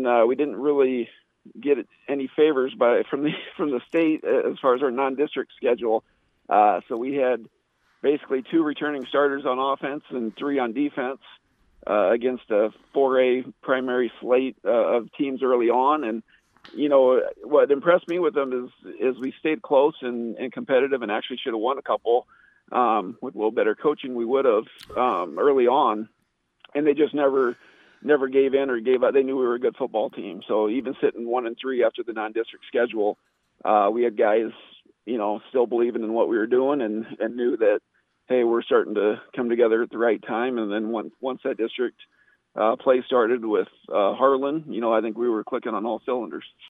we didn't really get any favors from the state as far as our non-district schedule. So we had basically 2 returning starters on offense and 3 on defense against a 4A primary slate of teams early on. And what impressed me with them is we stayed close and competitive, and actually should have won a couple. With a little better coaching, we would have early on, and they just never gave in or gave up. They knew we were a good football team. So even sitting 1-3 after the non-district schedule, we had guys, still believing in what we were doing and knew that, hey, we're starting to come together at the right time. And then once that district play started with Harlan, I think we were clicking on all cylinders.